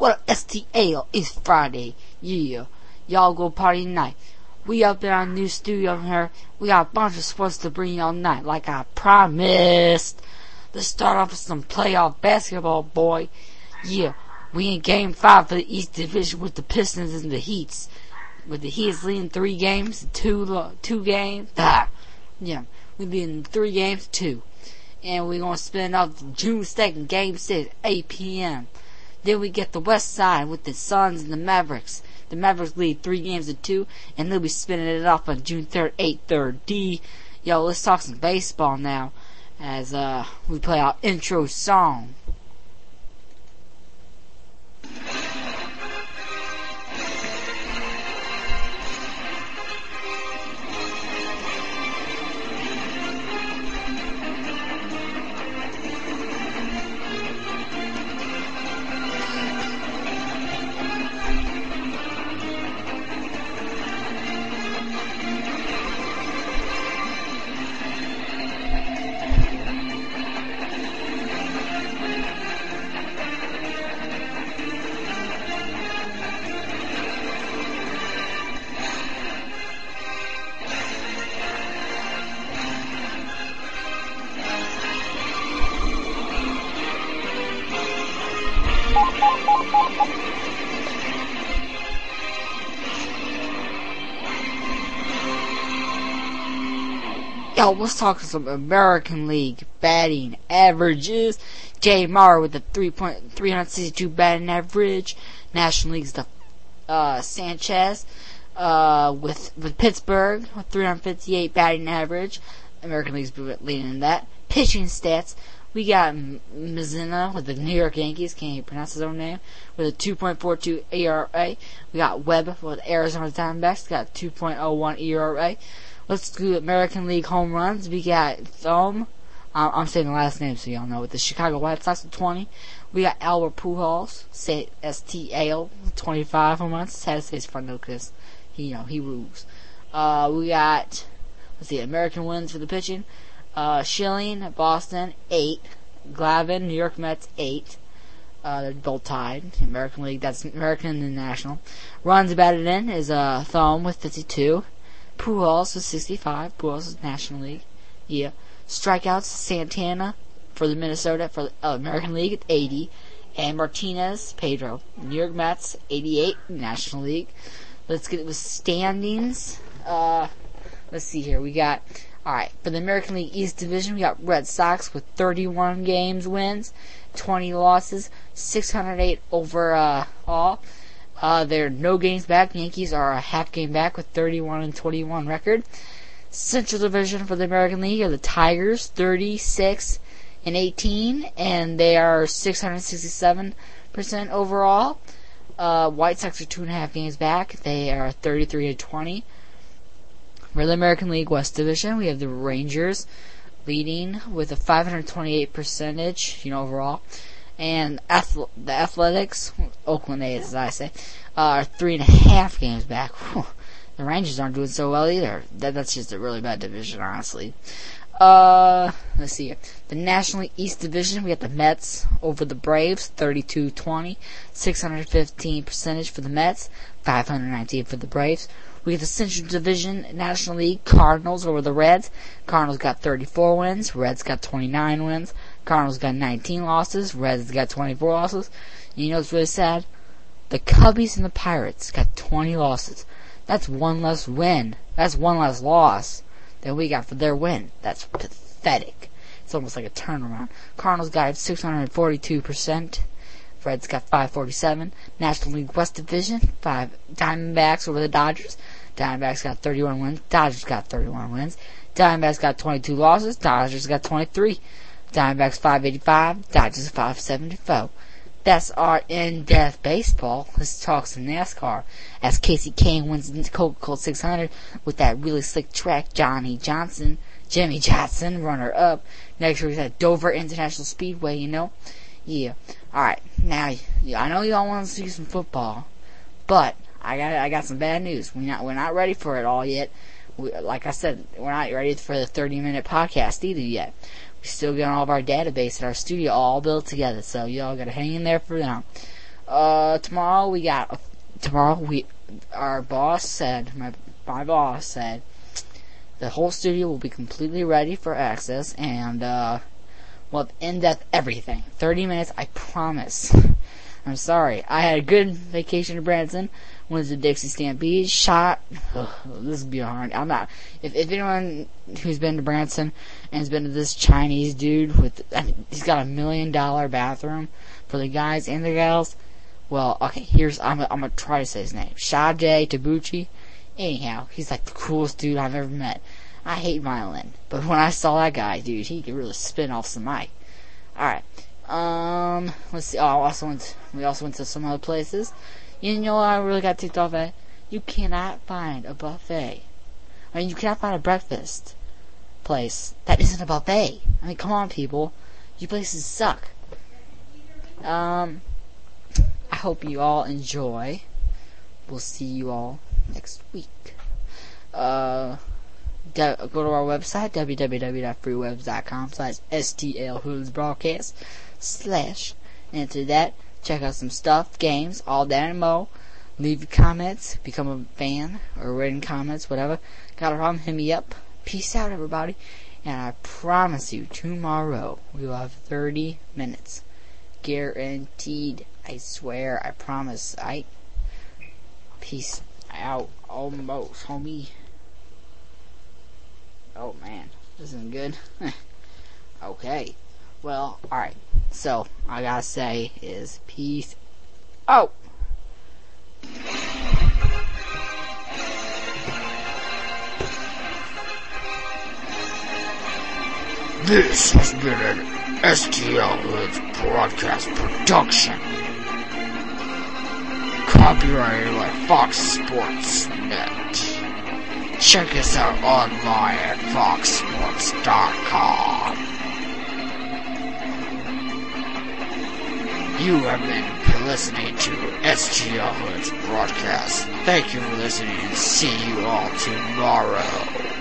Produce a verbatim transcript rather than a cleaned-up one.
What up, S T L? It's Friday. Yeah. Y'all go party tonight. We up in our new studio here. We got a bunch of sports to bring y'all tonight, like I promised. Let's start off with some playoff basketball, boy. Yeah. We in game five for the East Division with the Pistons and the Heats. With the Heats leading three games, two, two games. Ah. Yeah. We leading three games, two. And we're going to spin off June second, game six, eight p.m. Then we get the West Side with the Suns and the Mavericks. The Mavericks lead three games to two, and they'll be spinning it off on June third, eight thirty. Yo, let's talk some baseball now, as uh we play our intro song. Yo, let's talk some American League batting averages. Jay Mauer with a three point three sixty-two batting average. National League's the uh, Sanchez uh, with with Pittsburgh with three fifty-eight batting average. American League's leading in that. Pitching stats, we got Mizzina with the New York Yankees, can't even pronounce his own name, with a two point four two E R A. We got Webb with Arizona Diamondbacks, got two point oh one E R A. Let's do American League home runs. We got Thome. Um, I'm saying the last name so y'all know. With the Chicago White Sox with twenty. We got Albert Pujols, say S T A L, twenty-five home runs. Sad to say his front note because he, you know, he rules. Uh, we got, let's see, American wins for the pitching. Uh, Schilling, Boston, eight. Glavine, New York Mets, eight. Uh, they're both tied. American League, that's American and National. Runs batted in is uh, Thome with fifty-two. Pujols with sixty-five. Pujols is National League. Yeah. Strikeouts, Santana for the Minnesota, for the uh, American League at eighty. And Martinez, Pedro, New York Mets, eighty-eight, National League. Let's get it with standings. Uh, let's see here. We got, alright, for the American League East Division, we got Red Sox with thirty-one games wins, twenty losses, six hundred eight overall. Uh, Uh, they're no games back. Yankees are a half game back with thirty-one and twenty-one record. Central Division for the American League are the Tigers, thirty-six and eighteen, and they are six hundred sixty-seven percent overall. Uh, White Sox are two and a half games back. They are thirty-three and twenty. For the American League West Division, we have the Rangers leading with a five hundred twenty-eight percentage, you know, overall. And athle- the Athletics, Oakland A's, as I say, uh, are three and a half games back. Whew. The Rangers aren't doing so well either. That, that's just a really bad division, honestly. Uh, let's see here. The National League East Division, we got the Mets over the Braves, thirty-two twenty, six hundred fifteen percentage for the Mets, five hundred nineteen for the Braves. We get the Central Division National League Cardinals over the Reds. Cardinals got thirty-four wins. Reds got twenty-nine wins. Cardinals got nineteen losses. Reds got twenty-four losses. You know what's really sad? The Cubbies and the Pirates got twenty losses. That's one less win. That's one less loss than we got for their win. That's pathetic. It's almost like a turnaround. Cardinals got six hundred forty-two percent. Reds got five forty-seven. National League West Division, five Diamondbacks over the Dodgers. Diamondbacks got thirty-one wins. Dodgers got thirty-one wins. Diamondbacks got twenty-two losses. Dodgers got twenty-three. Diamondbacks five eighty-five. Dodgers five seventy-four. That's our in-depth baseball. Let's talk some NASCAR. As Casey Kane wins the Coca-Cola six hundred with that really slick track, Johnny Johnson, Jimmy Johnson, runner-up. Next year we got Dover International Speedway, you know. Yeah. Alright, now, yeah, I know y'all want to see some football, but I got I got some bad news. We're not, we're not ready for it all yet. We, like I said, we're not ready for the thirty-minute podcast either yet. We still got all of our database at our studio all built together, so y'all gotta hang in there for now. Uh, tomorrow we got, tomorrow we, our boss said, my, my boss said, the whole studio will be completely ready for access, and, uh, well, in-depth everything. thirty minutes, I promise. I'm sorry. I had a good vacation in Branson. Went to the Dixie Stampede. Shot. Ugh, this would be hard. I'm not. If, if anyone who's been to Branson and has been to this Chinese dude with, I mean, he's got a million dollar bathroom for the guys and the gals. Well, okay. Here's I'm. I'm gonna try to say his name. Shajay Tabuchi. Anyhow, he's like the coolest dude I've ever met. I hate violin, but when I saw that guy, dude, he could really spin off some mic. All right. Um, let's see. Oh, I also went. We also went to some other places. You know what I really got ticked off at? You cannot find a buffet. I mean, you cannot find a breakfast place that isn't a buffet. I mean, come on, people. You places suck. Um, I hope you all enjoy. We'll see you all next week. Uh, go to our website, w w w dot freewebs dot com slash S T L Hoods Broadcast. Slash. Enter that. Check out some stuff, games, all that and more. Leave your comments. Become a fan or written comments, whatever. Got a problem? Hit me up. Peace out, everybody. And I promise you, tomorrow we will have thirty minutes. Guaranteed. I swear. I promise. I. Peace out. Almost, homie. Oh, man. This isn't good. Okay. Well, alright. So, I gotta say is peace out. This has been an S T L Hoods broadcast production. Copyrighted by Fox Sports Net. Check us out online at fox sports dot com. You have been listening to S T L Hoods broadcast. Thank you for listening and see you all tomorrow.